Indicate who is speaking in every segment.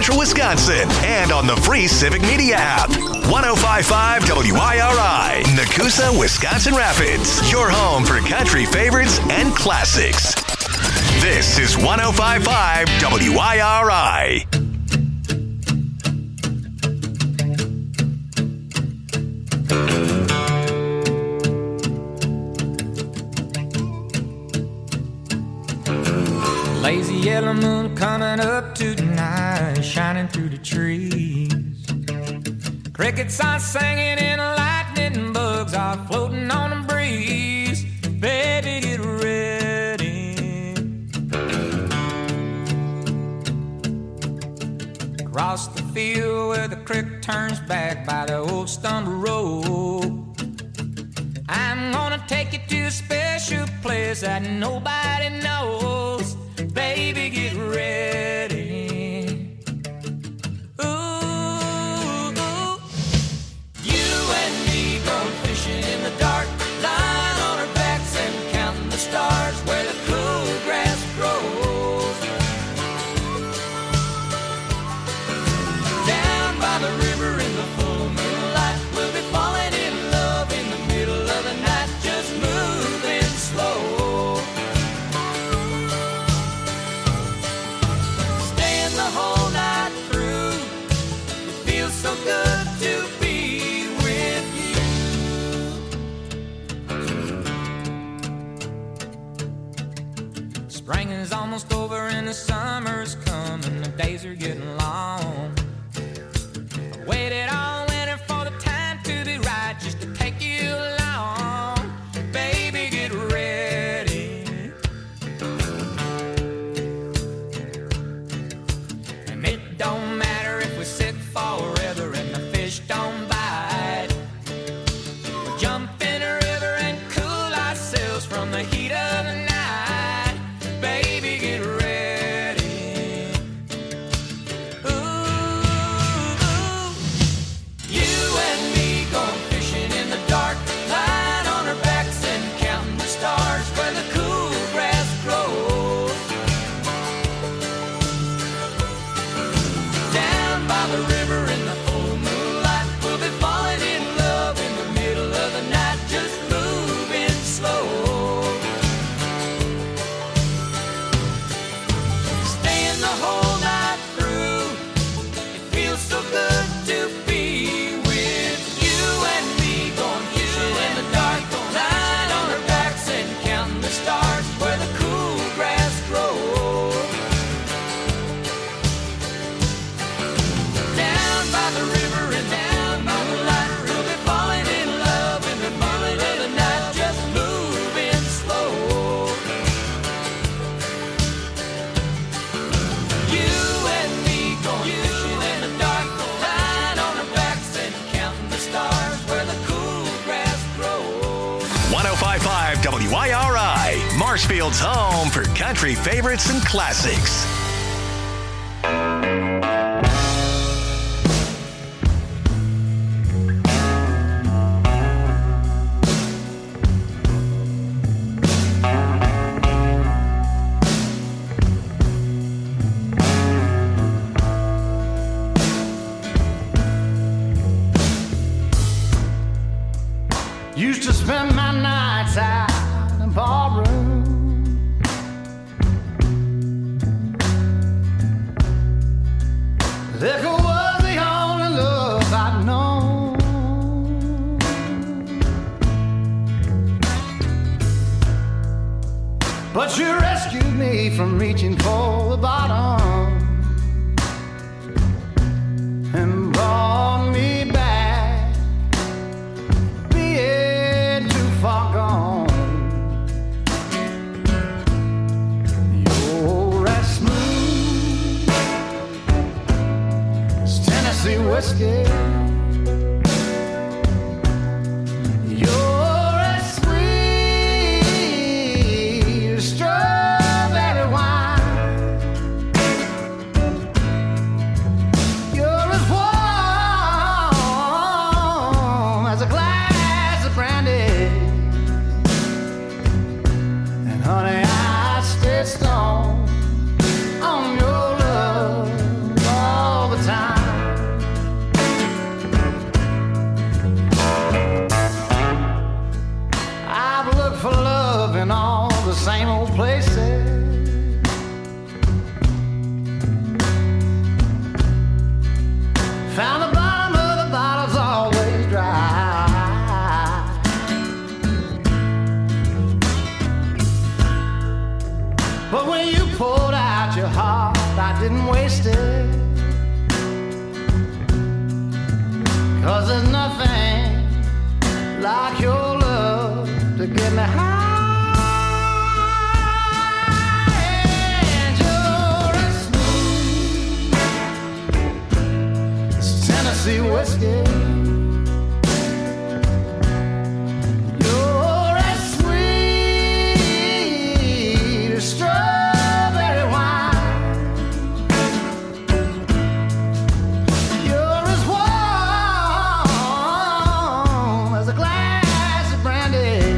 Speaker 1: Central Wisconsin and on the free Civic Media app. 105.5 WIRI, Nakusa, Wisconsin Rapids. Your home for country favorites and classics. This is 105.5 WIRI.
Speaker 2: Lazy yellow moon coming up tonight, shining through the trees. Crickets are singing and lightning bugs are floating on the breeze. Baby, get ready. Across the field where the creek turns back by the old stumble road, I'm gonna take you to a special place that nobody knows. Baby, get ready. Ooh, you and me going fishing in the dark, lying on our backs and counting the stars where the cool grass grows. Down by the river in the full moonlight, we'll be falling in love in the middle of the night, just moving slow. The whole night through, it feels so good to be with you. Spring is almost over and the summer's coming, the days are getting long. I waited all winter for the time to be right, just to take you along. Baby, get ready. It don't matter if we sit forever and the fish don't bite. We'll jump in a river and cool ourselves from the heat of the night. Baby, get ready. Ooh, you and me going fishing in the dark, lying on our backs and counting the stars where the cool grass grows. Down by the river in the full moonlight, we'll be falling in love in the middle of the night, just moving slow. Staying the whole night through, it feels so good to be with you and me going fishing in the dark, lying on our backs and counting the stars where the cool grass grows. Down by the river and down by the light, we'll be falling in love in the middle of the night, just moving slow. You and me going fishing in the dark, lying on our backs and counting the stars where the cool grass grows.
Speaker 1: 105.5 WIRI, Marshfield's home for country favorites and classics.
Speaker 3: Used to spend my nights out in a ballroom. Liquor was the only love I'd known. But you rescued me from reaching for the bottom and brought me back, being too far gone. You're as smooth as Tennessee whiskey. You're as sweet as strawberry wine. You're as warm as a glass of brandy. And honey, I stay strong on your love all me high, and you're as smooth as Tennessee whiskey. You're as sweet as strawberry wine. You're as warm as a glass of brandy.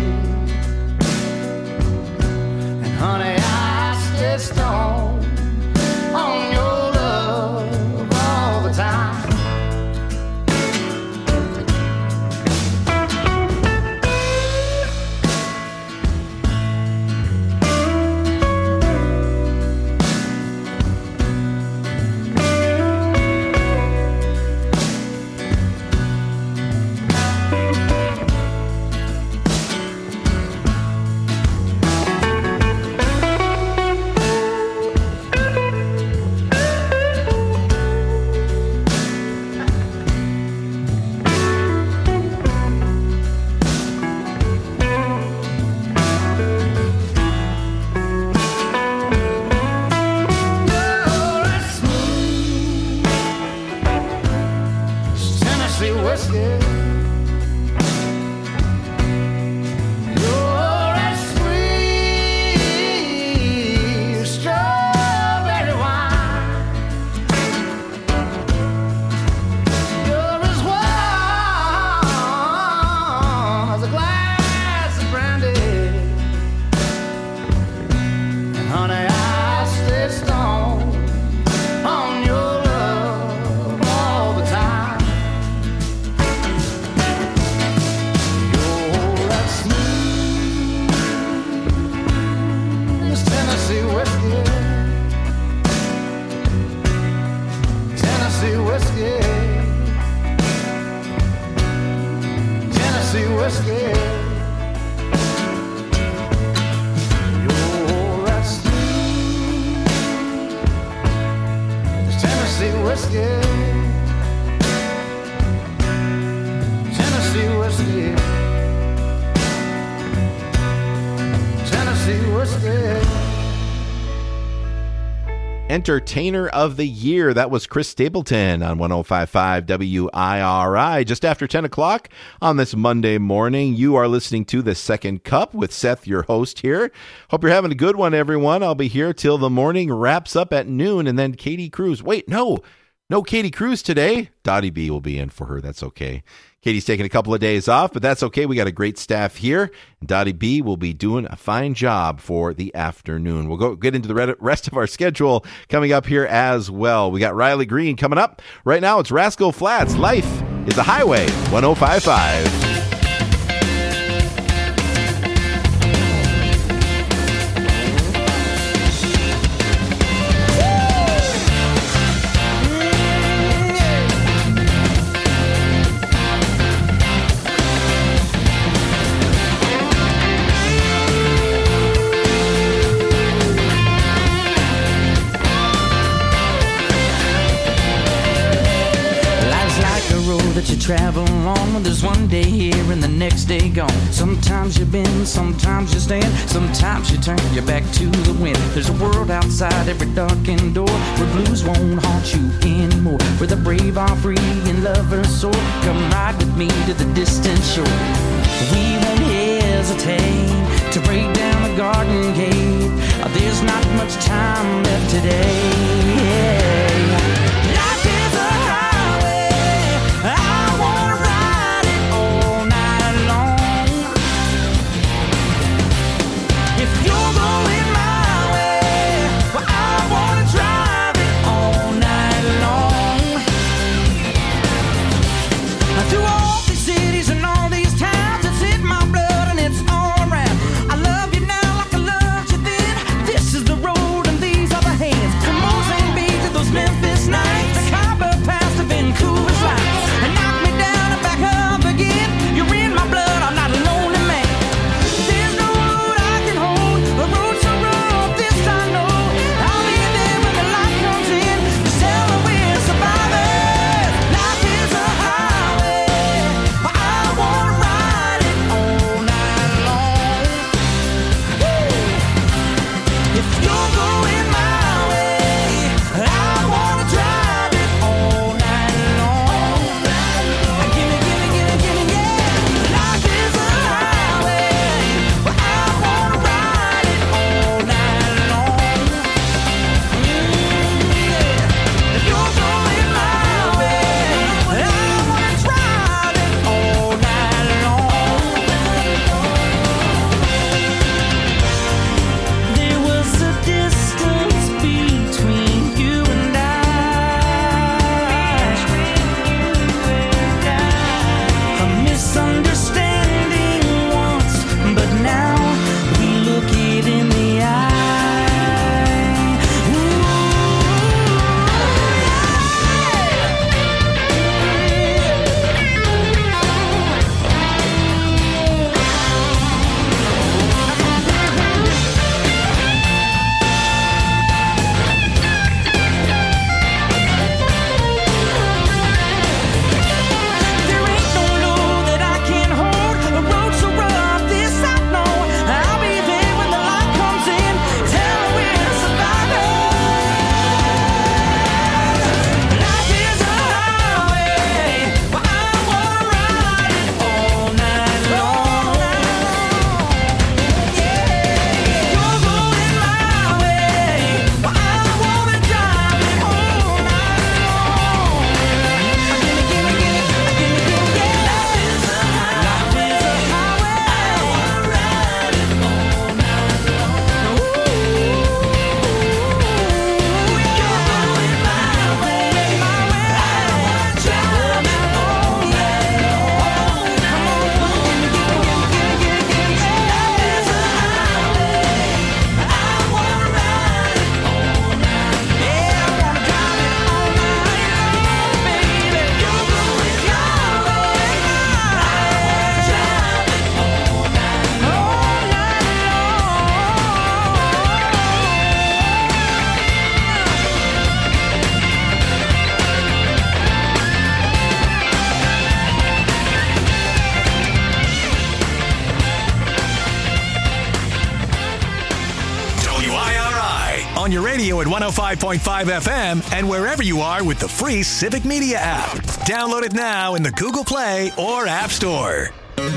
Speaker 3: And honey, I stay stoned on your love all the time. You're as smooth as Tennessee whiskey. You're as sweet as strawberry wine. You're as warm as a glass of brandy. And honey, I stay stoned on your love all the time. You're as smooth as Tennessee whiskey. Tennessee whiskey. Tennessee whiskey. You're as smooth as Tennessee whiskey. Tennessee whiskey. Tennessee whiskey.
Speaker 4: Entertainer of the Year. That was Chris Stapleton on 105.5 WIRI. Just after 10 o'clock on this Monday morning, you are listening to The Second Cup with Seth, your host here. Hope you're having a good one, everyone. I'll be here till the morning wraps up at noon, and then Katie Cruz. Wait, no Katie Cruz today. Dottie B will be in for her. That's okay. Katie's taking a couple of days off, but that's okay. We got a great staff here. Dottie B will be doing a fine job for the afternoon. We'll go get into the rest of our schedule coming up here as well. We got Riley Green coming up. Right now, it's Rascal Flatts. Life is a Highway, 105.5.
Speaker 5: That you travel on, there's one day here and the next day gone. Sometimes you bend, sometimes you stand, sometimes you turn your back to the wind. There's a world outside every darkened door where blues won't haunt you anymore, where the brave are free and lovers soar. Come ride with me to the distant shore. We won't hesitate to break down the garden gate. There's not much time left today. Life is a highway, I wanna ride it all night long. If you're going my way, well, I wanna drive it all night long. Through all these cities and all these towns, it's in my blood and it's all around. I love you now like I loved you then. This is the road and these are the hands. Come on.
Speaker 1: radio at 105.5 FM and wherever you are with the free Civic Media app. Download it now in the Google Play or App Store.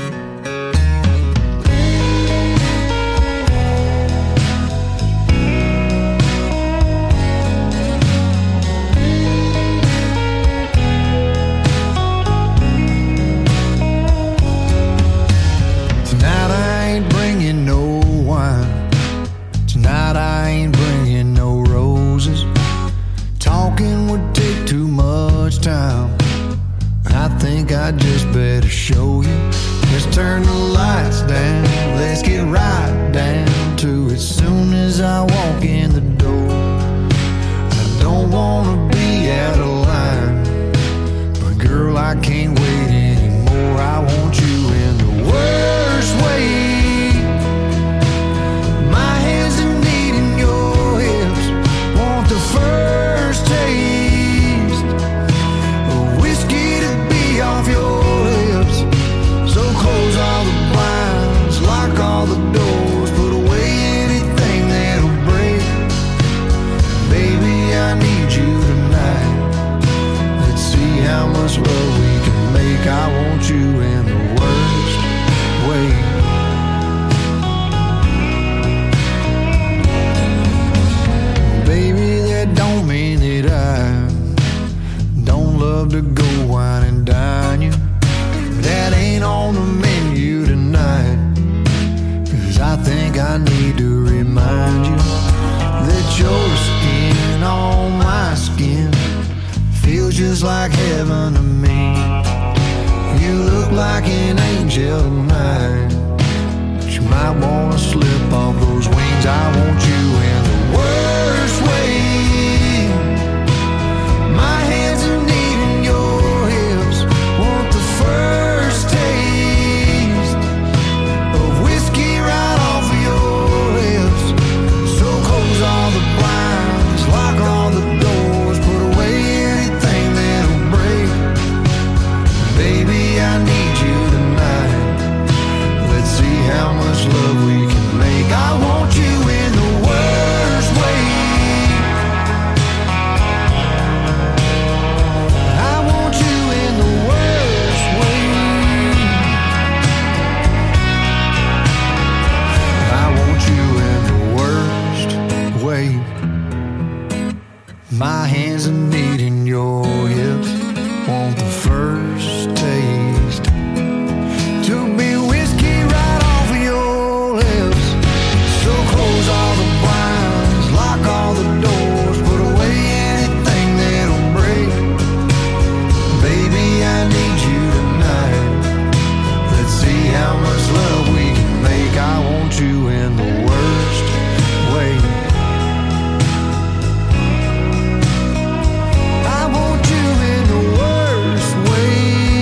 Speaker 3: Tonight I ain't bringing no wine. Tonight I ain't bringing no roses. Talking would take too much time. I think I just better show you. Let's turn the lights down. Let's get right down to it. Soon as I walk in the door, I don't wanna be out of line, but girl, I can't wait anymore. I want you in the worst way. My hands are needing your hips. Want the first taste of whiskey to be off your lips. So close all the blinds, lock all the doors, put away anything that'll break. Baby, I need you tonight. Let's see how much love we can make. I want you in the worst way. Baby, that don't mean that I don't love to go wine and dine you. That ain't on the menu tonight. 'Cause I think I need to remind you that your skin on my skin feels just like heaven to me. You look like an angel tonight, but you might wanna slip off those wings. I want you in the worst way. My hands are needing your hips. Want the first taste of whiskey right off of your lips. So close all the blinds, lock all the doors, put away anything that'll break. Baby, I need you tonight. Let's see how much love we can make. I want you in the worst way. I want you in the worst way. I want you in the worst way. My hands are needing your hips. Want the first taste to be whiskey right off of your lips. So close all the blinds, lock all the doors, put away anything that'll break. Baby, I need you tonight. Let's see how much love we can make. I want you in the worst way. I want you in the worst way.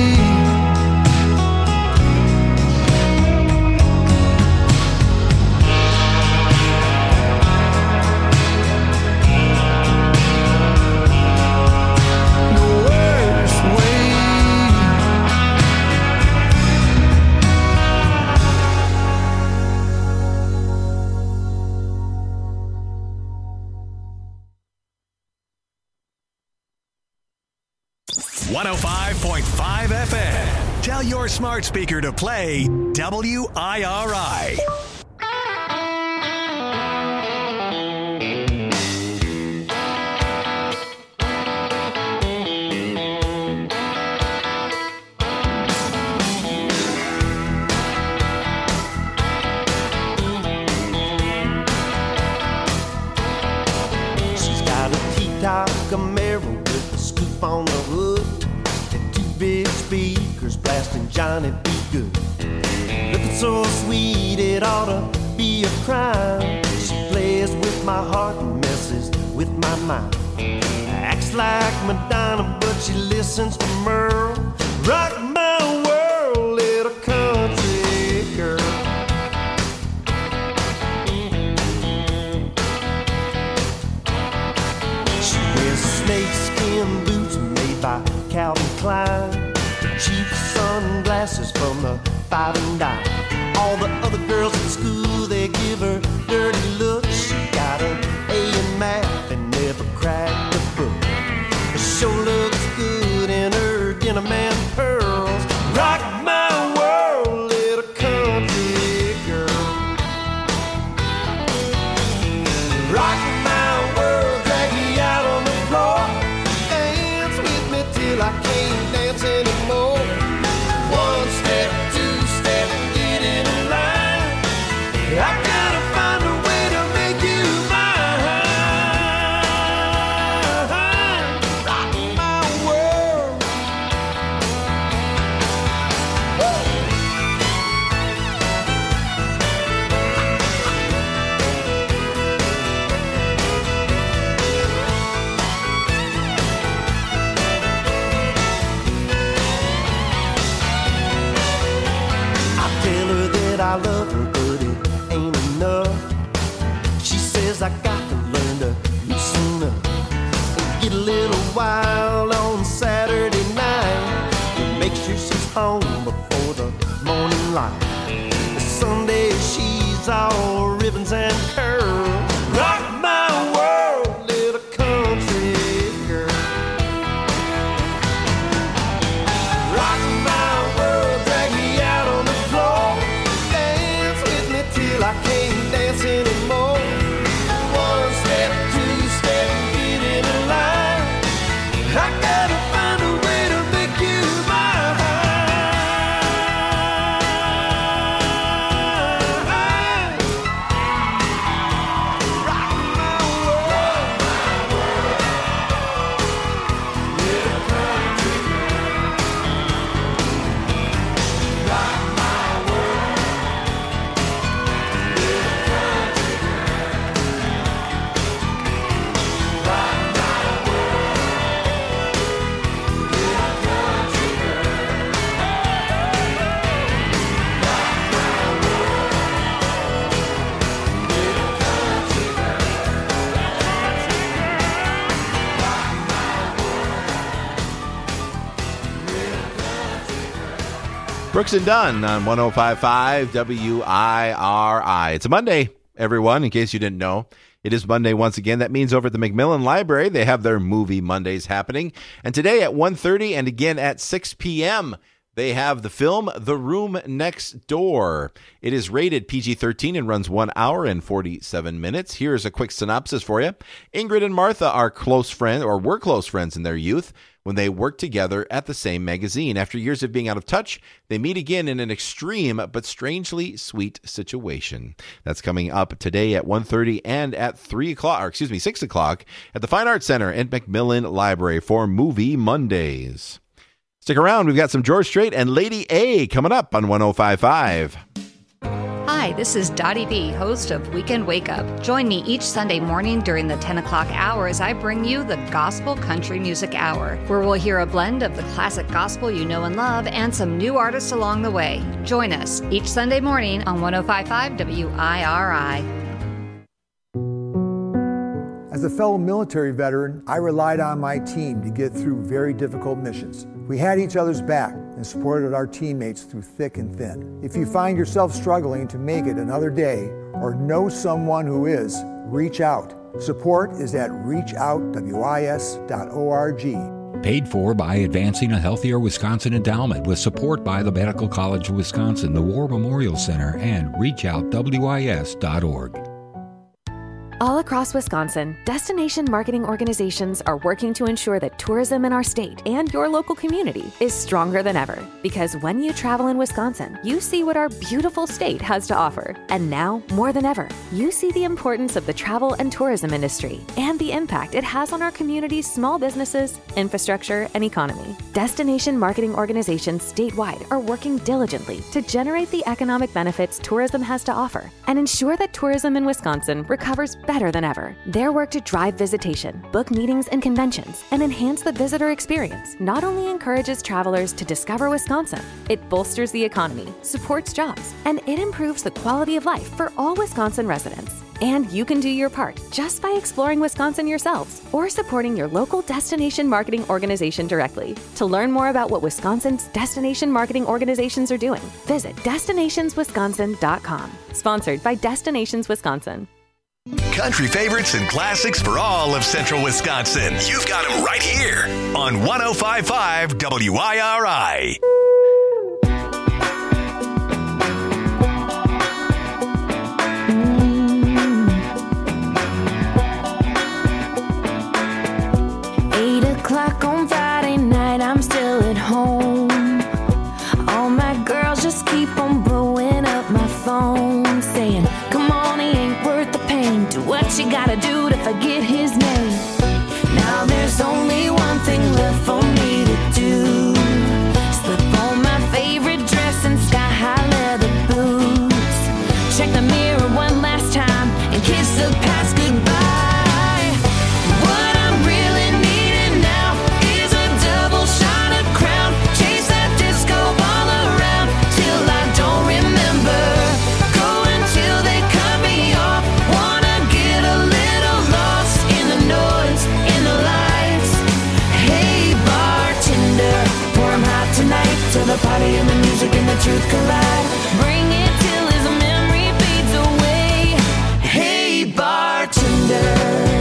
Speaker 3: The worst way.
Speaker 1: .5 FM. Tell your smart speaker to play WIRI.
Speaker 6: She's got a T-top Camaro with a scoop on the hood and two big speakers blasting Johnny B. Good. Looking so sweet it ought to be a crime. She plays with my heart and messes with my mind. Acts like Madonna, but she listens to Merle. Rock my world, little country girl. She wears snakeskin boots made by Calvin Klein, cheap sunglasses from the 5 and dime. All the other girls at school, they give her dirty looks. She got an A in math cinnamon pearls. Rock my world, little country girl. Rock my world, drag me out on the floor. Dance with me till I can't dance anymore. One step, two step, get in line. I gotta find a way to make you mine. Rock my world. I tell her that I love her, but it ain't enough. She says I got to learn to loosen up and get a little wild on Saturday night to make sure she's home before the morning light. Sunday she's all ribbons and curls. Rock my world, little country girl. Rock my world, drag me out on the floor. Dance with me till I can't dance anymore. One step, two step, get in a line. I gotta find a way to make you mine. Rock my world. Little country girl. Rock my world. Little country girl. Rock my world. Little country girl. Rock my world. Little country
Speaker 4: Brooks and Dunn on 105.5 WIRI. It's a Monday, everyone, in case you didn't know. It is Monday once again. That means over at the Macmillan Library, they have their Movie Mondays happening. And today at 1:30 and again at 6 p.m., they have the film The Room Next Door. It is rated PG-13 and runs 1 hour and 47 minutes. Here's a quick synopsis for you. Ingrid and Martha are close friends, or were close friends in their youth, when they worked together at the same magazine. After years of being out of touch, they meet again in an extreme but strangely sweet situation. That's coming up today at 1:30 and at 6 o'clock at the Fine Arts Center at Macmillan Library for Movie Mondays. Stick around. We've got some George Strait and Lady A coming up on 105.5.
Speaker 7: Hi, this is Dottie B, host of Weekend Wake Up. Join me each Sunday morning during the 10 o'clock hour as I bring you the Gospel Country Music Hour, where we'll hear a blend of the classic gospel you know and love and some new artists along the way. Join us each Sunday morning on 105.5 WIRI.
Speaker 8: As a fellow military veteran, I relied on my team to get through very difficult missions. We had each other's back and supported our teammates through thick and thin. If you find yourself struggling to make it another day or know someone who is, reach out. Support is at reachoutwis.org.
Speaker 9: Paid for by Advancing a Healthier Wisconsin Endowment with support by the Medical College of Wisconsin, the War Memorial Center, and reachoutwis.org.
Speaker 10: All across Wisconsin, destination marketing organizations are working to ensure that tourism in our state and your local community is stronger than ever. Because when you travel in Wisconsin, you see what our beautiful state has to offer. And now, more than ever, you see the importance of the travel and tourism industry and the impact it has on our community's small businesses, infrastructure, and economy. Destination marketing organizations statewide are working diligently to generate the economic benefits tourism has to offer and ensure that tourism in Wisconsin recovers better than ever. Their work to drive visitation, book meetings and conventions, and enhance the visitor experience not only encourages travelers to discover Wisconsin, it bolsters the economy, supports jobs, and it improves the quality of life for all Wisconsin residents. And you can do your part just by exploring Wisconsin yourselves or supporting your local destination marketing organization directly. To learn more about what Wisconsin's destination marketing organizations are doing, visit destinationswisconsin.com. Sponsored by Destinations Wisconsin.
Speaker 1: Country favorites and classics for all of central Wisconsin. You've got them right here on 105.5 WIRI.
Speaker 11: On Friday night, I'm still at home. All my girls just keep on blowing up my phone, saying, come on, he ain't worth the pain. Do what you gotta do to forget his name. Now there's only one thing left for me to do. Slip on my favorite dress and sky-high leather boots. Check the mirror one last time and kiss the past goodbye. Till the party and the music and the truth collide. Bring it till his memory fades away. Hey, bartender.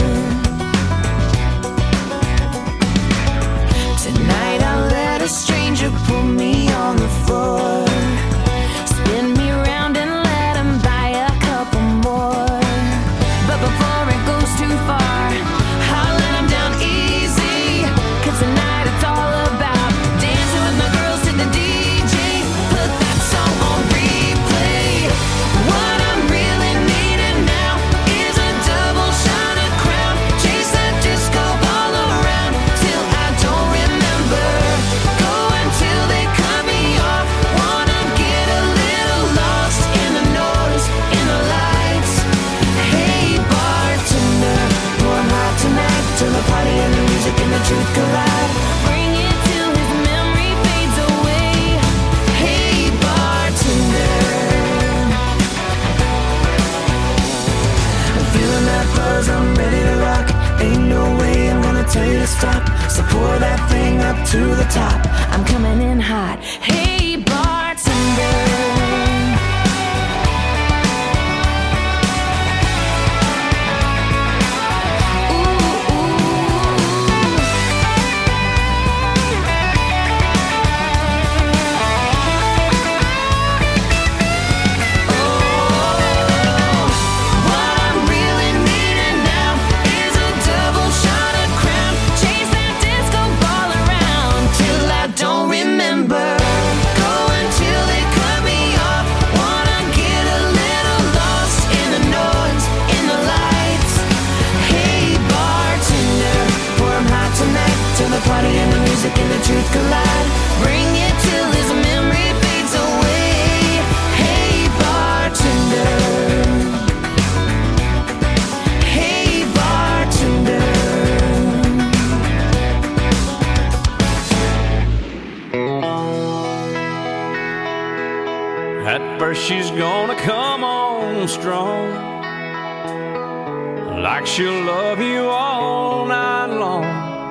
Speaker 11: Tonight I'll let a stranger put me on the floor. Spin me around and let him buy a couple more. But before it goes too far, I'll let him down easy. 'Cause tonight it's all about dancing with my girls to the DJ. Put that song on replay. What I'm really needing now is a double shot of Crown. Chase that disco ball around till I don't remember. Go until they cut me off. Wanna get a little lost in the noise, in the lights. Hey, bartender, pour 'em hot tonight till the party and the music and the truth collide. Bring it till his memory fades away. Hey, bartender. I'm feeling that buzz, I'm ready to rock. Ain't no way I'm gonna tell you to stop. So pour that thing up to the top. I'm coming in hot. Hey, bartender. Party and the music and the truth collide. Bring it till his memory fades away. Hey, bartender. Hey, bartender.
Speaker 12: At first she's gonna come on strong, like she'll love you all night long,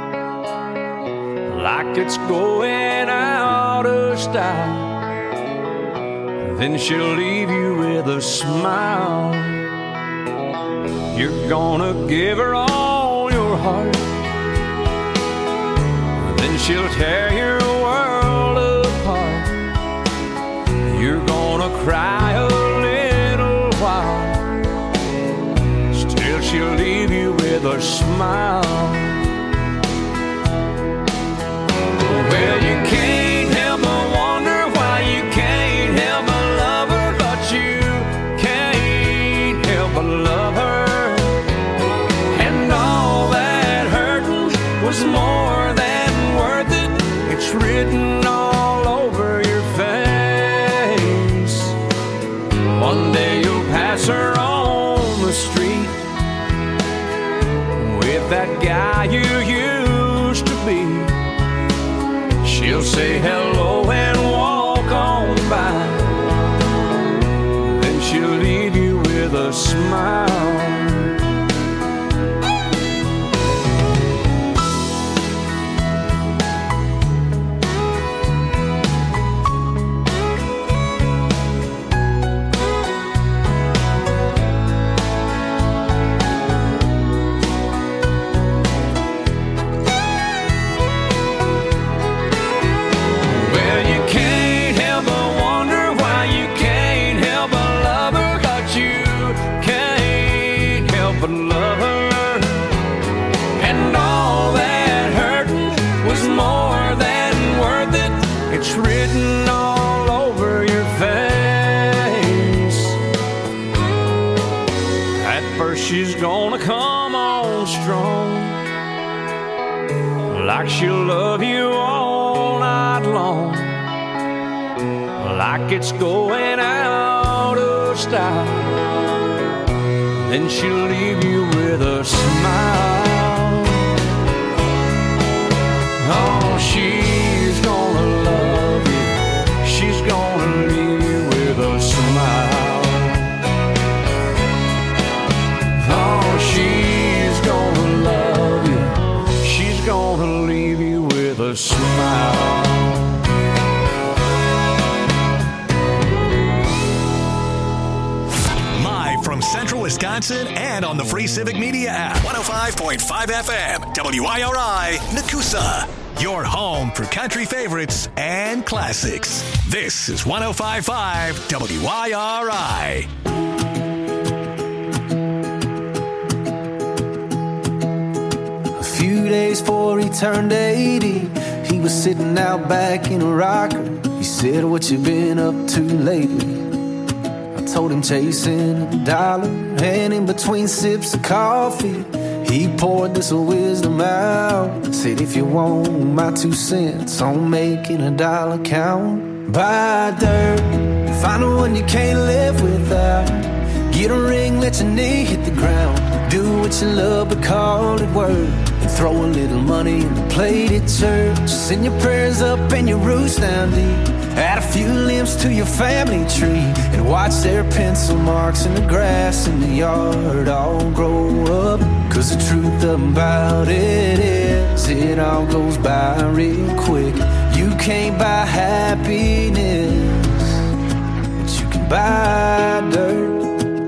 Speaker 12: like it's going out of style. Then she'll leave you with a smile. You're gonna give her all your heart. Then she'll tear your world apart. You're gonna cry a little while. Still she'll leave you with a smile. Well, you can't help but wonder why you can't help but love her, but you can't help but love her. And all that hurting was more than worth it. It's written all over your face. One day you'll pass her on the street with that guy you used to be. She'll say hello and walk on by. Then she'll leave you with a smile. more than worth it. It's written all over your face. At first she's gonna come on strong, like she'll love you all night long, like it's going out of style. Then she'll leave you with a smile. Oh, she's gonna love you. She's gonna leave you with a smile. Oh, she's gonna love you. She's gonna leave you with a smile.
Speaker 1: From Central Wisconsin and on the free Civic Media app. 105.5 FM, WIRI, Nakusa. Your home for country favorites and classics. This is 105.5 WIRI.
Speaker 6: A few days before he turned 80, he was sitting out back in a rocker. He said, "What you been up to lately?" Told him chasing a dollar, and in between sips of coffee, he poured this wisdom out. Said, "If you want my 2 cents on making a dollar count, buy dirt, find the one you can't live without. Get a ring, let your knee hit the ground. Do what you love, but call it work. And throw a little money in the plate at church. Send your prayers up and your roots down deep. Add a few limbs to your family tree, and watch their pencil marks in the grass in the yard all grow up. Cause the truth about it is, it all goes by real quick. You can't buy happiness, but you can buy dirt."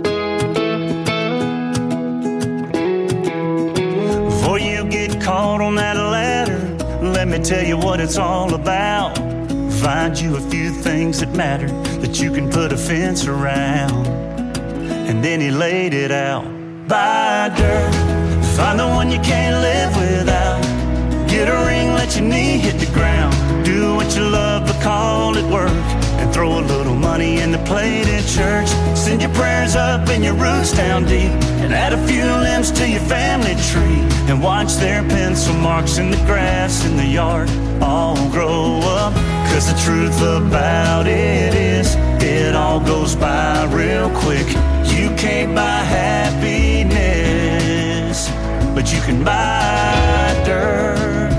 Speaker 13: Before you get caught on that ladder, let me tell you what it's all about. Find you a few things that matter, that you can put a fence around. And then he laid it out. Buy dirt, find the one you can't live without. Get a ring, let your knee hit the ground. Do what you love, but call it work. And throw a little money in the plate at church. Send your prayers up and your roots down deep. And add a few limbs to your family tree. And watch their pencil marks in the grass in the yard all grow up. Cause the truth about it is, it all goes by real quick. You can't buy happiness, but you can buy dirt.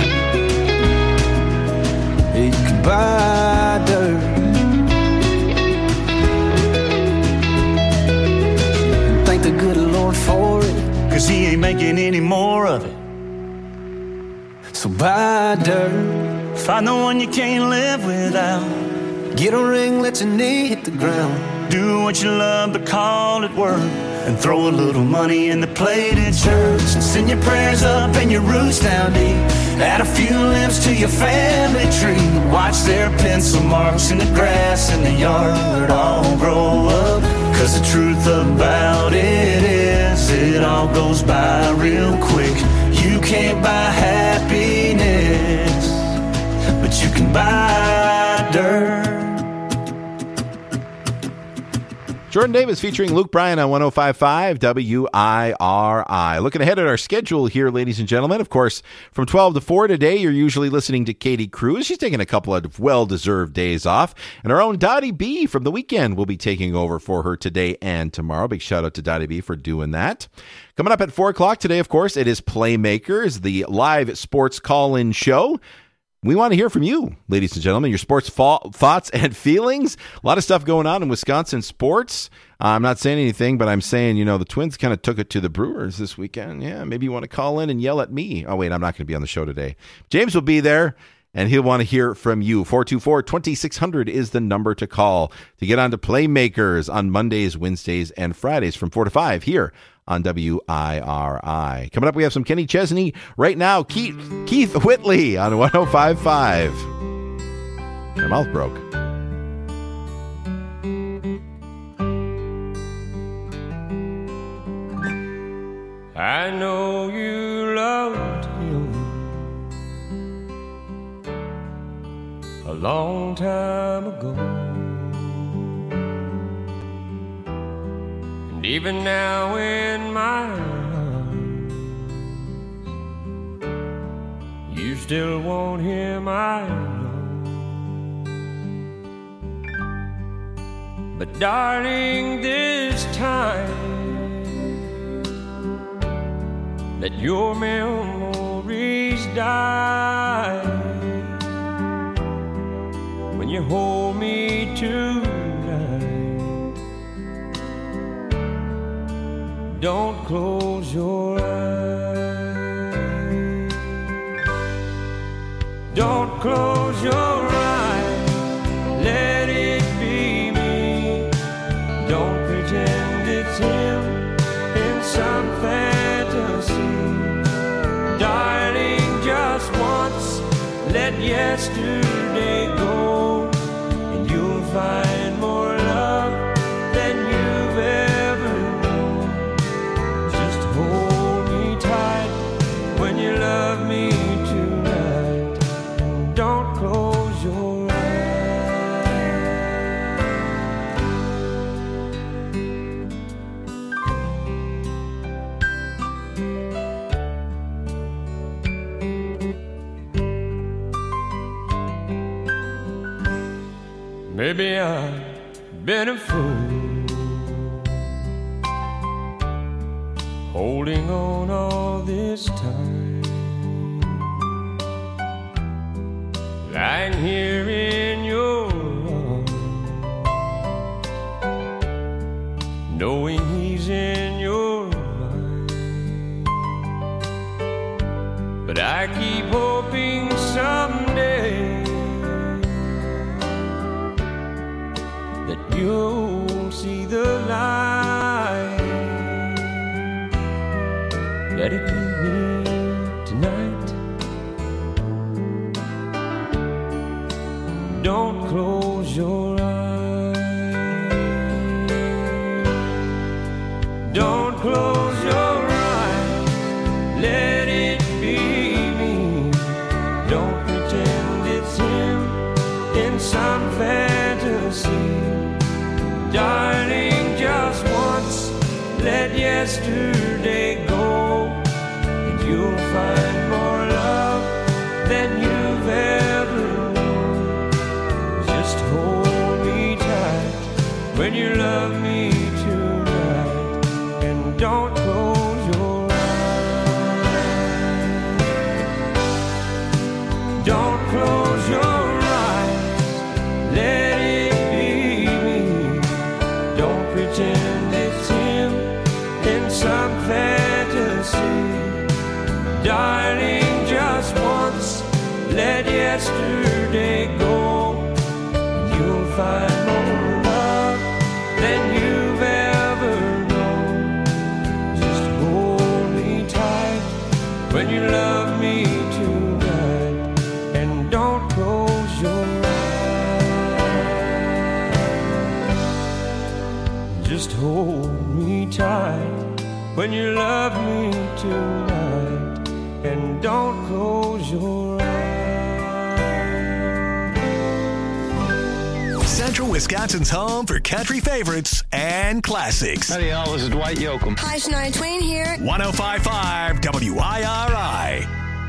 Speaker 13: You can buy dirt. Thank the good Lord for it, cause he ain't making any more of it. So buy dirt. Find the one you can't live without. Get a ring, let your knee hit the ground. Do what you love, but call it work. And throw a little money in the plate at church. And send your prayers up and your roots down deep. Add a few limbs to your family tree. Watch their pencil marks in the grass in the yard all grow up. Cause the truth about it is, it all goes by real quick. You can't buy happiness, but you can buy dirt.
Speaker 4: Jordan Davis featuring Luke Bryan on 105.5 WIRI. Looking ahead at our schedule here, ladies and gentlemen. Of course, from 12 to 4 today, you're usually listening to Katie Cruz. She's taking a couple of well-deserved days off. And our own Dottie B from the weekend will be taking over for her today and tomorrow. Big shout out to Dottie B for doing that. Coming up at 4 o'clock today, of course, it is Playmakers, the live sports call-in show. We want to hear from you, ladies and gentlemen, your sports thoughts and feelings. A lot of stuff going on in Wisconsin sports. I'm not saying anything, but I'm saying, the Twins kind of took it to the Brewers this weekend. Yeah, maybe you want to call in and yell at me. Oh, wait, I'm not going to be on the show today. James will be there, and he'll want to hear from you. 424-2600 is the number to call to get on to Playmakers on Mondays, Wednesdays, and Fridays from 4 to 5 here on WIRI. Coming up, we have some Kenny Chesney. Right now, Keith Whitley on 105.5. My mouth broke.
Speaker 12: I know you loved him a long time ago. And even now in my arms, you still want him, I know. But darling, this time, let your memories die. When you hold me tonight, don't close your eyes. Don't close your eyes, let it be me. Don't pretend it's him in some fantasy. Darling, just once, let yesterday go, and you'll find more love than you've ever known. Just hold me tight when you love me tonight, and don't close your Maybe I've been a fool, holding on all this time, lying here in your arms, knowing he's in your mind. But I keep hoping someday you'll see the light. Let it be me tonight. Don't close your eyes. Don't close your eyes. Let it be me. Don't pretend it's him in some fantasy. Darling, just once, let yesterday go, and you'll find more love than you've ever known. Just hold me tight when you love me tonight, and don't close your eyes. Don't close your eyes, let it pretend it's him in some fantasy. Darling, just once, let yesterday go, and you'll find more love than you've ever known. Just hold me tight when you love me tonight, and don't close your eyes. Just hold me tight when you love me tonight, and don't close your eyes.
Speaker 1: Central Wisconsin's home for country favorites and classics.
Speaker 14: Howdy, y'all. This is Dwight Yoakam.
Speaker 15: Hi, Shania Twain here.
Speaker 1: 105.5 WIRI.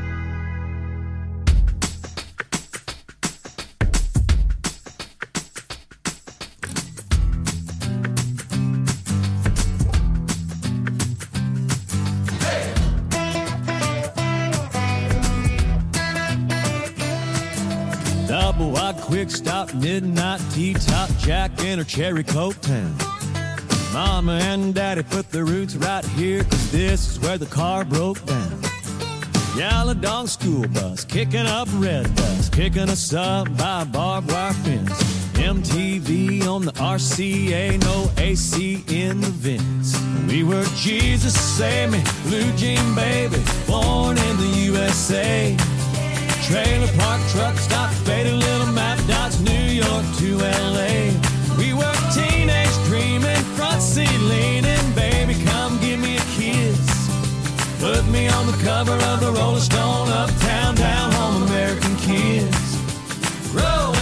Speaker 16: Double wide, quick stop, midnight tea top, Jack in her cherry coke town. Mama and Daddy put their roots right here, 'cause this is where the car broke down. Yellow dog school bus, kicking up red bus, picking us up by a barbed wire fence. MTV on the RCA, no AC in the vents. We were Jesus Save Me, Blue Jean Baby, born in the USA. Trailer park, truck stop, faded little map dots, New York to LA. We were teenage dreaming, front seat leaning, baby, come give me a kiss. Put me on the cover of the Rolling Stone, uptown, down home, American kids. Roll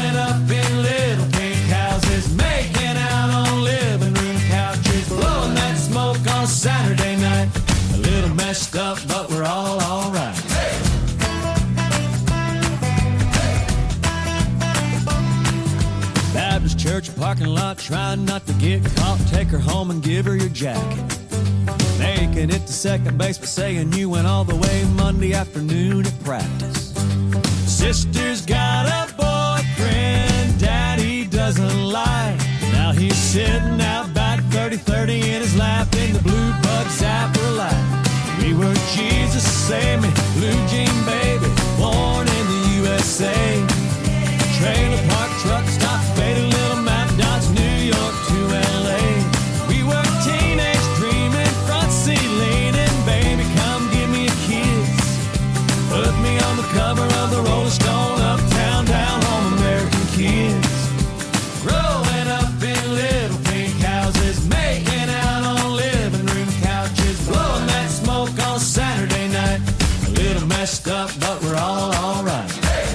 Speaker 16: church parking lot, trying not to get caught. Take her home and give her your jacket. Making it to second base, but saying you went all the way Monday afternoon at practice. Sister's got a boyfriend Daddy doesn't like. Now he's sitting out back 30-30 in his lap in the blue bug zapper light. We were Jesus, save me, blue jean baby, born in the USA. Trailer park truck stop, faded little map dots, New York to LA. We were teenage dreaming, front seat leaning, baby come give me a kiss. Put me on the cover of the Rolling Stone, uptown, down home, American kids. Growing up in little pink houses, making out on living room couches, blowing that smoke on Saturday night. A little messed up, but we're all alright.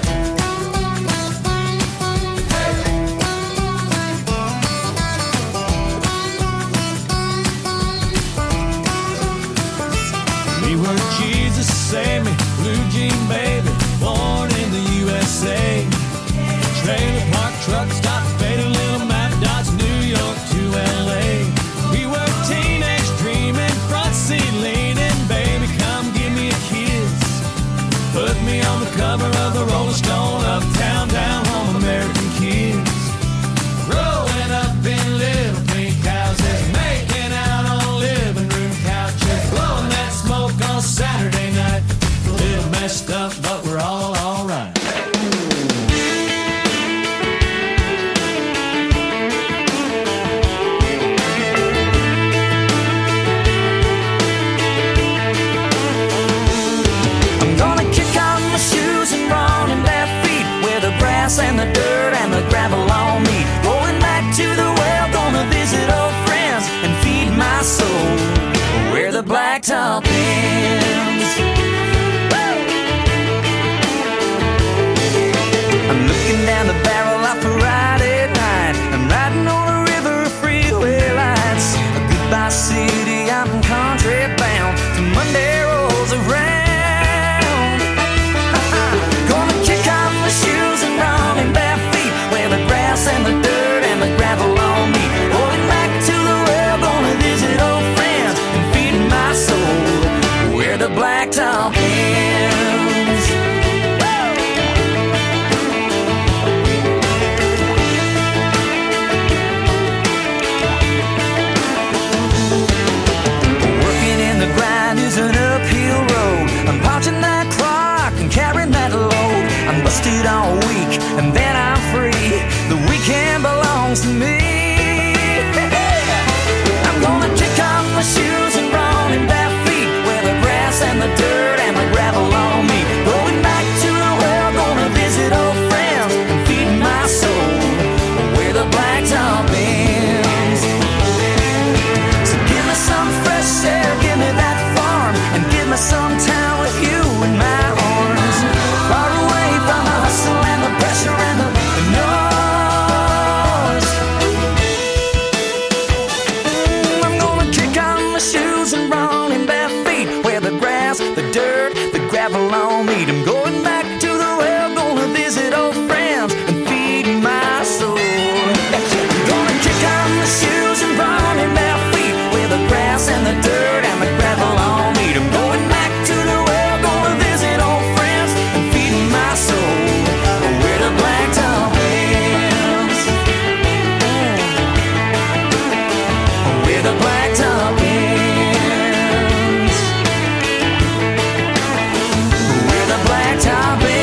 Speaker 16: We were Jesus, save me, blue jean baby, born in the USA. Trailer park truck stop, faded little map dots, New York to LA. We were teenage dreaming, front seat leaning, baby come give me a kiss. Put me on the cover of the Rolling Stone, uptown, down home, American kids. Growing up in little pink houses, making out on living room couches, blowing that smoke on Saturday night. A little messed up, but we're all alright.
Speaker 5: I'm gonna kick off my shoes and run in bare feet, where the grass and the dirt and the gravel on me. Going back to the well, gonna visit old friends and feed my soul where the blacktop ends. I'm looking down the barrel of a Friday night. I'm riding on a river of freeway lights. A goodbye city, I'm country bound till Monday rolls around. Gonna kick off my shoes and run in bare feet, where the grass and the dirt and the gravel on me. Going back to the well, gonna visit old friends and feed my soul where the blacktop ends. Working in the grind is an uphill road. I'm punching that clock and carrying that load. I'm busted all week and then I'm free. The weekend belongs to me. I'm gonna kick off my shoes and run in bare feet, where the grass and the dirt and the gravel on me. Going back to the well, gonna visit old friends and feed my soul where the blacktop ends. So give me some fresh air, give me that farm, and give me some time with you in my arms. Far away from the hustle and the pressure and the noise. I'm gonna kick on my shoes and run in bare feet, where the grass, the dirt, the gravel on me. I'm going back to the well, gonna visit old friends and feed my soul. I'm gonna kick on my shoes and run in bare feet, where the grass and the dirt and the gravel on me. I'm going back to the well, gonna visit old friends and feed my soul where the blacktop ends. Where the blacktop ends. Where the blacktop ends.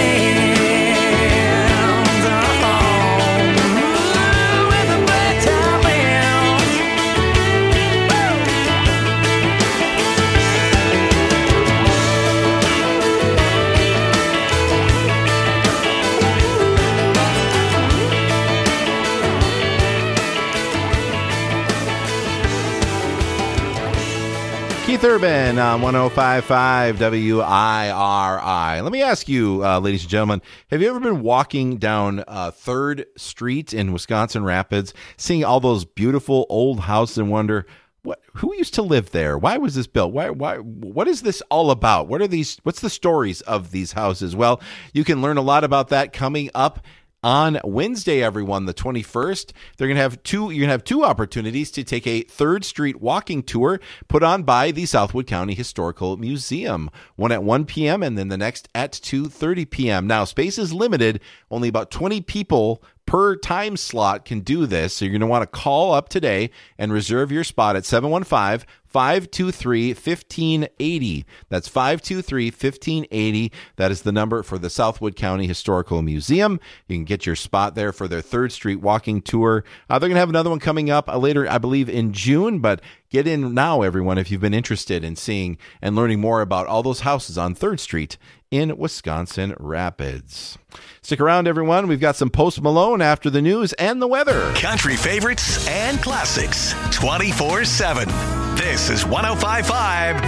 Speaker 5: Where the blacktop ends.
Speaker 4: Keith Urban on 105.5 WIRI. Let me ask you, ladies and gentlemen, have you ever been walking down 3rd Street in Wisconsin Rapids, seeing all those beautiful old houses and wonder, who used to live there? Why was this built? What is this all about? What's the stories of these houses? Well, you can learn a lot about that coming up On Wednesday, everyone, the 21st, you're going to have two opportunities to take a 3rd Street walking tour put on by the Southwood County Historical Museum. One at 1 p.m. and then the next at 2:30 p.m. Now, space is limited. Only about 20 people per time slot can do this. So you're going to want to call up today and reserve your spot at 715-523-1580. That's 523-1580. That is the number for the Southwood County Historical Museum. You can get your spot there for their 3rd Street walking tour. They're going to have another one coming up later, I believe, in June, but get in now, everyone, if you've been interested in seeing and learning more about all those houses on 3rd Street in Wisconsin Rapids. Stick around, everyone. We've got some Post Malone after the news and the weather.
Speaker 1: Country favorites and classics 24/7. This is 105.5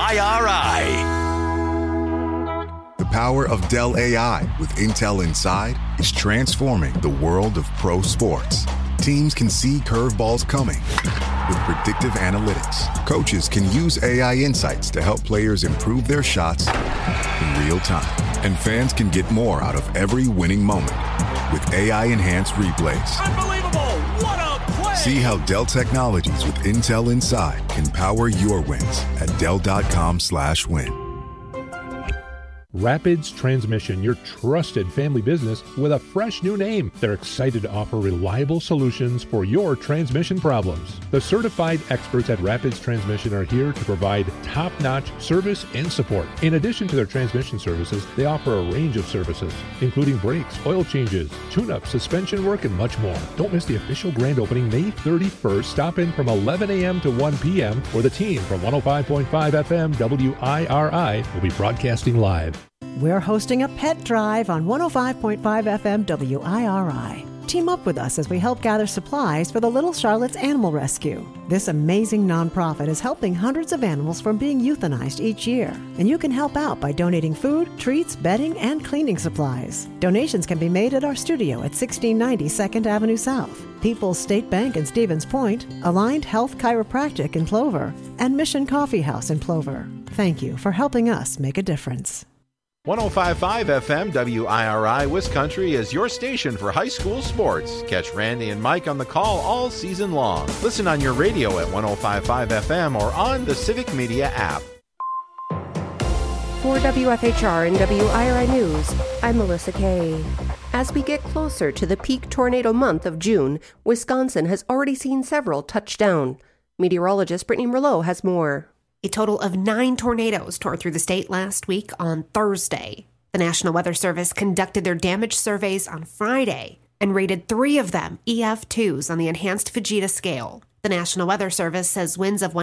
Speaker 1: WIRI.
Speaker 14: The power of Dell AI with Intel Inside is transforming the world of pro sports. Teams can see curveballs coming. With predictive analytics, coaches can use AI insights to help players improve their shots in real time. And fans can get more out of every winning moment with AI-enhanced replays.
Speaker 12: Unbelievable! What a play!
Speaker 14: See how Dell Technologies with Intel Inside can power your wins at Dell.com/win.
Speaker 15: Rapids Transmission, your trusted family business with a fresh new name. They're excited to offer reliable solutions for your transmission problems. The certified experts at Rapids Transmission are here to provide top-notch service and support. In addition to their transmission services, they offer a range of services, including brakes, oil changes, tune-up, suspension work, and much more. Don't miss the official grand opening May 31st. Stop in from 11 a.m. to 1 p.m. where the team from 105.5 FM WIRI will be broadcasting live.
Speaker 17: We're hosting a pet drive on 105.5 FM WIRI. Team up with us as we help gather supplies for the Little Charlotte's Animal Rescue. This amazing nonprofit is helping hundreds of animals from being euthanized each year. And you can help out by donating food, treats, bedding, and cleaning supplies. Donations can be made at our studio at 1690 2nd Avenue South, People's State Bank in Stevens Point, Aligned Health Chiropractic in Plover, and Mission Coffee House in Plover. Thank you for helping us make a difference.
Speaker 4: 105.5 FM WIRI Wiscountry is your station for high school sports. Catch Randy and Mike on the call all season long. Listen on your radio at 105.5 FM or on the Civic Media app.
Speaker 18: For WFHR and WIRI News, I'm Melissa Kay. As we get closer to the peak tornado month of June, Wisconsin has already seen several touch down. Meteorologist Brittany Merlot has more.
Speaker 19: A total of 9 tornadoes tore through the state last week on Thursday. The National Weather Service conducted their damage surveys on Friday and rated 3 of them EF2s on the enhanced Fujita scale. The National Weather Service says winds of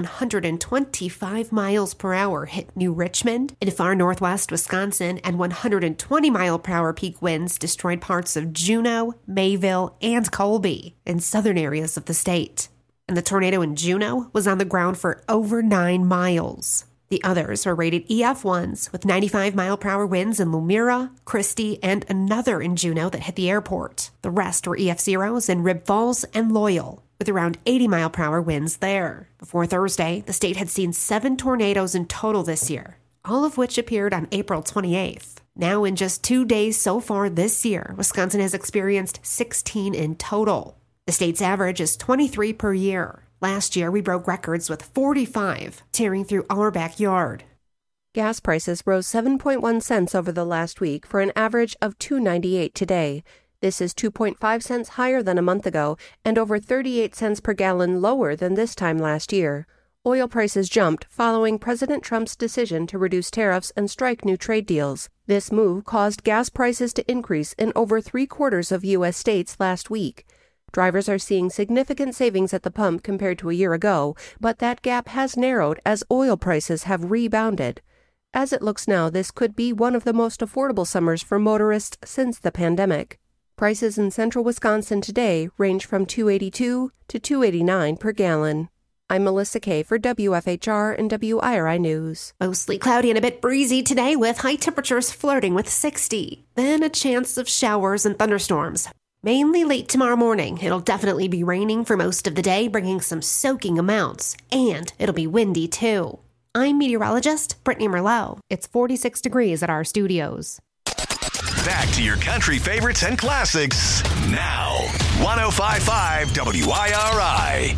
Speaker 19: 125 miles per hour hit New Richmond in far northwest Wisconsin, and 120 mile per hour peak winds destroyed parts of Juneau, Mayville, and Colby in southern areas of the state. And the tornado in Juneau was on the ground for over 9 miles. The others were rated EF1s with 95 mile per hour winds in Lumira, Christie, and another in Juneau that hit the airport. The rest were EF0s in Rib Falls and Loyal, with around 80 mile per hour winds there. Before Thursday, the state had seen 7 tornadoes in total this year, all of which appeared on April 28th. Now, in just 2 days so far this year, Wisconsin has experienced 16 in total. The state's average is 23 per year. Last year, we broke records with 45 tearing through our backyard.
Speaker 18: Gas prices rose 7.1 cents over the last week for an average of $2.98 today. This is 2.5 cents higher than a month ago and over 38 cents per gallon lower than this time last year. Oil prices jumped following President Trump's decision to reduce tariffs and strike new trade deals. This move caused gas prices to increase in over 3/4 of U.S. states last week. Drivers are seeing significant savings at the pump compared to a year ago, but that gap has narrowed as oil prices have rebounded. As it looks now, this could be one of the most affordable summers for motorists since the pandemic. Prices in central Wisconsin today range from $2.82 to $2.89 per gallon. I'm Melissa Kay for WFHR and WIRI News.
Speaker 19: Mostly cloudy and a bit breezy today with high temperatures flirting with 60. Then a chance of showers and thunderstorms. Mainly late tomorrow morning. It'll definitely be raining for most of the day, bringing some soaking amounts. And it'll be windy, too. I'm meteorologist Brittany Merlot. It's 46 degrees at our studios.
Speaker 1: Back to your country favorites and classics now. 105.5 WIRI.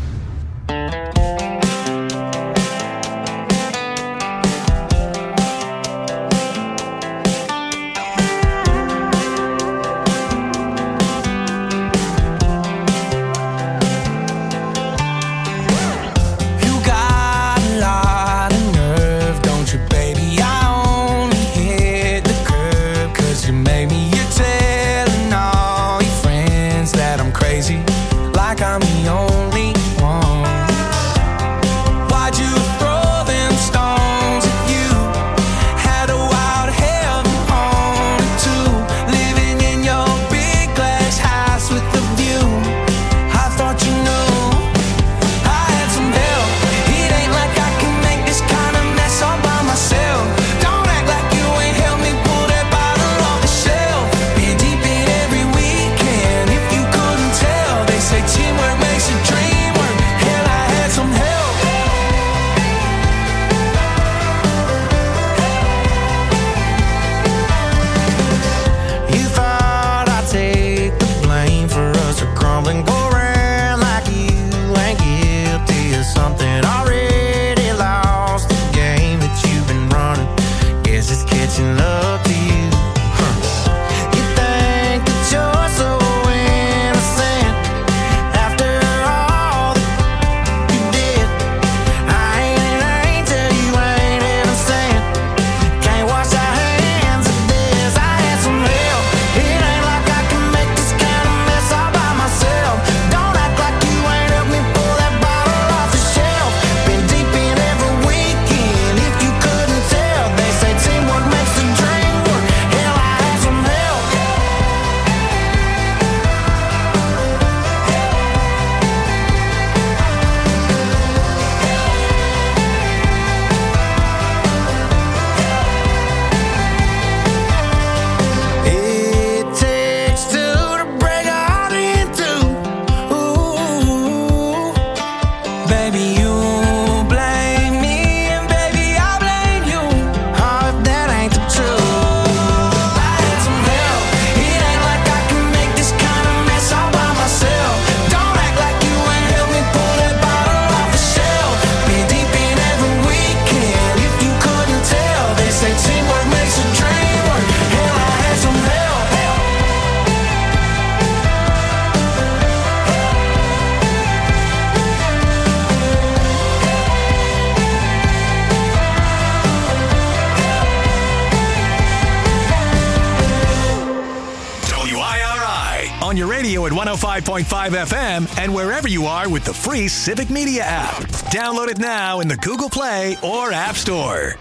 Speaker 1: On your radio at 105.5 FM and wherever you are with the free Civic Media app. Download it now in the Google Play or App Store.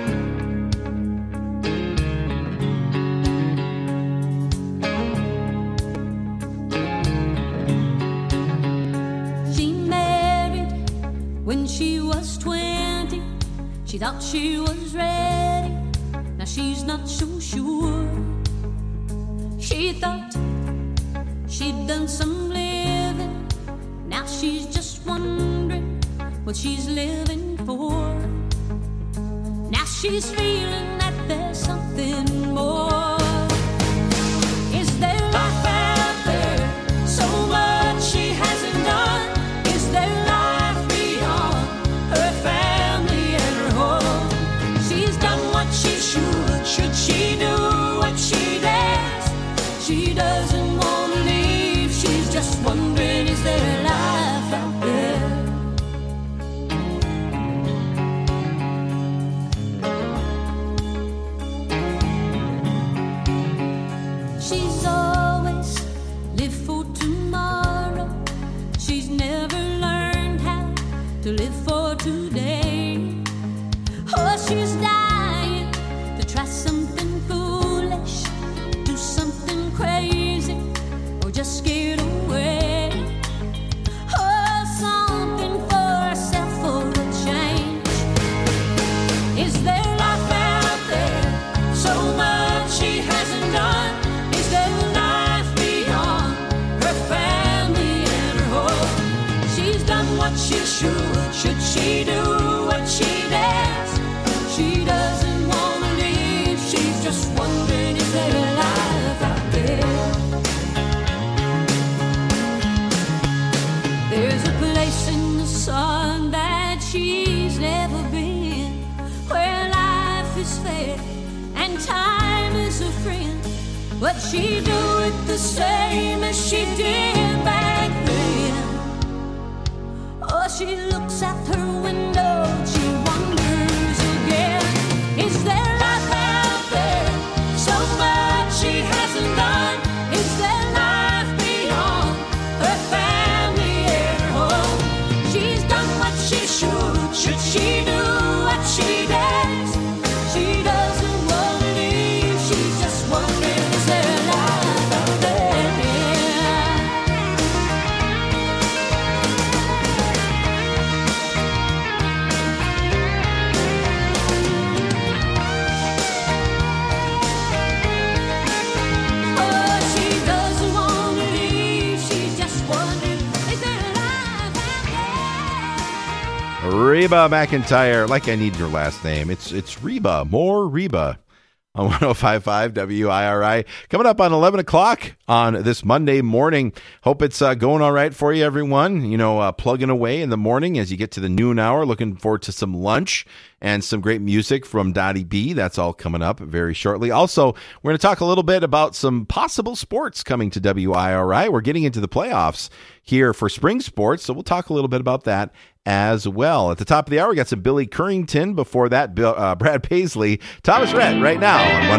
Speaker 20: She married when she was 20. She thought she was ready. Now she's not so sure. She thought she'd done some living. Now she's just wondering what she's living for. Now she's feeling that there's something more. Is there life out there? So much she hasn't done. Is there life beyond her family and her home? She's done what she should. Should she do what she does? She doesn't want to leave. She's just wondering, is there life out there? She's always lived for tomorrow. She's never learned how to live for today. Oh, she's dying to try something foolish, do something crazy, or just get away. Oh, something for herself for a change. Is there life out there? So much she hasn't done. Is there life beyond her family and her home? She's done what she should. Should she do what she does? She doesn't want to leave. She's just wondering, is there life? she do it the same as she did back then? Oh, she looks out her window, she wonders again. Is there life out there? So much she hasn't done. Is there life beyond her family at home? She's done what she should. Should she do what she does? She doesn't want to leave. She's just wondering, is there life out there? Oh, she doesn't want to leave. She's just wondering, is there life out there?
Speaker 4: Reba McEntire, like I need your last name. It's Reba, more Reba on 105.5 WIRI. Coming up on 11 o'clock on this Monday morning. Hope it's going all right for you, everyone. You know, plugging away in the morning as you get to the noon hour. Looking forward to some lunch and some great music from Dottie B. That's all coming up very shortly. Also, we're going to talk a little bit about some possible sports coming to WIRI. We're getting into the playoffs here for spring sports, so we'll talk a little bit about that as well. At the top of the hour, we got some Billy Currington. Before that, Brad Paisley. Thomas Rhett right now on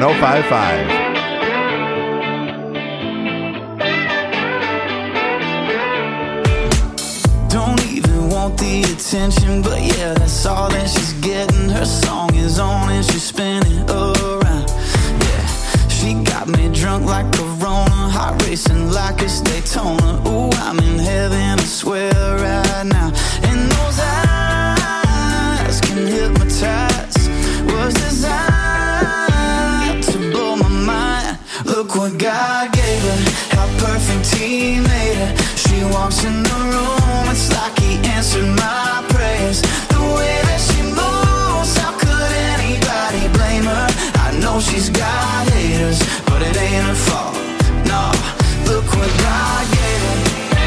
Speaker 4: 105.5.
Speaker 21: Don't even want the attention, but yeah, that's all that she's getting. Her song is on and she's spinning around. Yeah, she got me drunk like Corona, heart racing like it's Daytona. Ooh, I'm in heaven, I swear right now. And those eyes can hypnotize, was designed to blow my mind. Look what God gave her, how perfect He made her. She walks in the room, it's like He answered my prayers. The way that she moves, how could anybody blame her? I know she's got haters, but it ain't her fault. No, look what God gave her.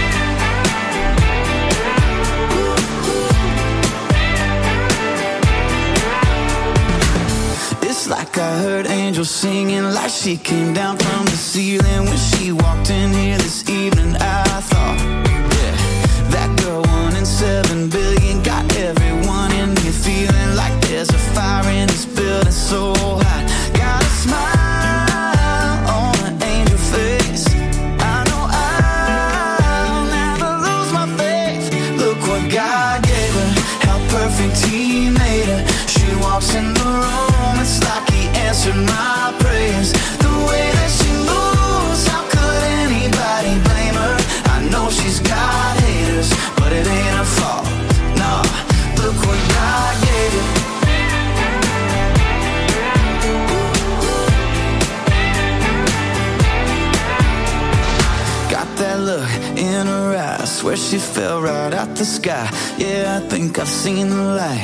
Speaker 21: It's like I heard angels singing, like she came down from the ceiling when she walked in here this evening. I thought, yeah, that girl 1 in 7 billion got everyone in here feeling like there's a fire in this building so hot. Got a smile on an angel face. I know I'll never lose my faith. Look what God gave her, how perfect He made her. She walks in the room, it's like He answered my prayers. The way that she moves, how could anybody blame her? I know she's got haters, but it ain't her fault. No, look what God gave her. Got that look in her eyes, swear she fell right out the sky. Yeah, I think I've seen the light.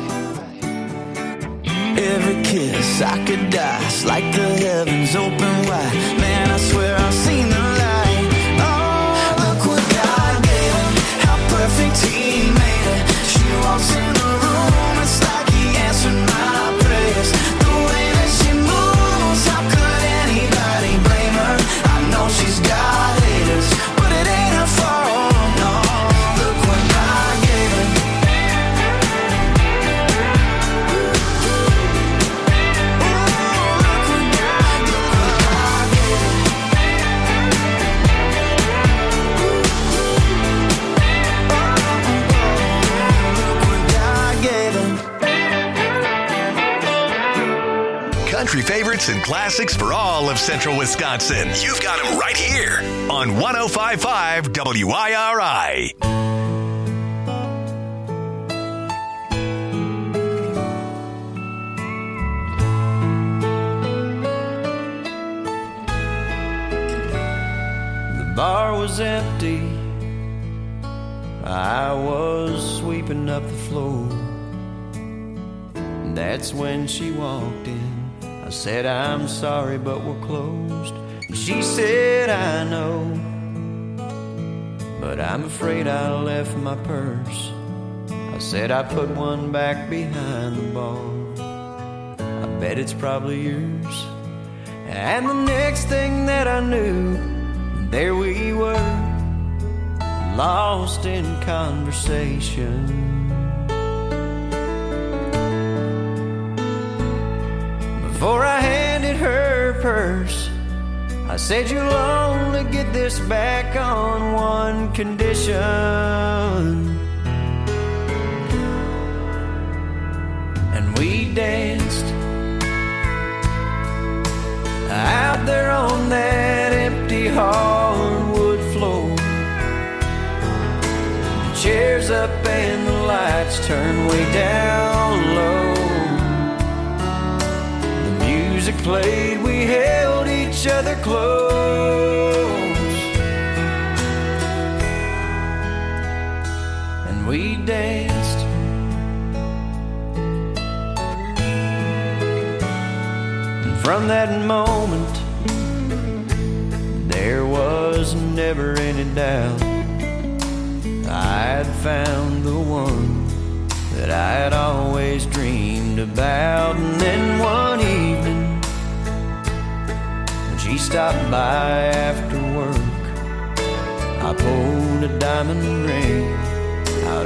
Speaker 21: Every kiss I could die, it's like the heavens open wide. Man, I swear I've seen the light. Oh, look what God gave her, how perfect He made her. She walks in the room, it's like He answered my prayers. The way that she moves, how could anybody blame her? I know she's got haters, but it ain't her fault. No, look what God gave her.
Speaker 1: Country favorites and classics for all of central Wisconsin. You've got them right here on 105.5 WIRI.
Speaker 6: The bar was empty. I was sweeping up the floor. That's when she walked in. I said, I'm sorry, but we're closed. And she said, I know, but I'm afraid I left my purse. I said, I put one back behind the bar. I bet it's probably yours. And the next thing that I knew, there we were, lost in conversation. Before I handed her purse, I said, you'll only get this back on one condition. And we danced out there on that empty hardwood floor. The chairs up and the lights turned way down low. The music played, we held each other close, and we danced. And from that moment, there was never any doubt I'd found the one that I'd always dreamed about. And then one evening, when she stopped by after work, I pulled a diamond ring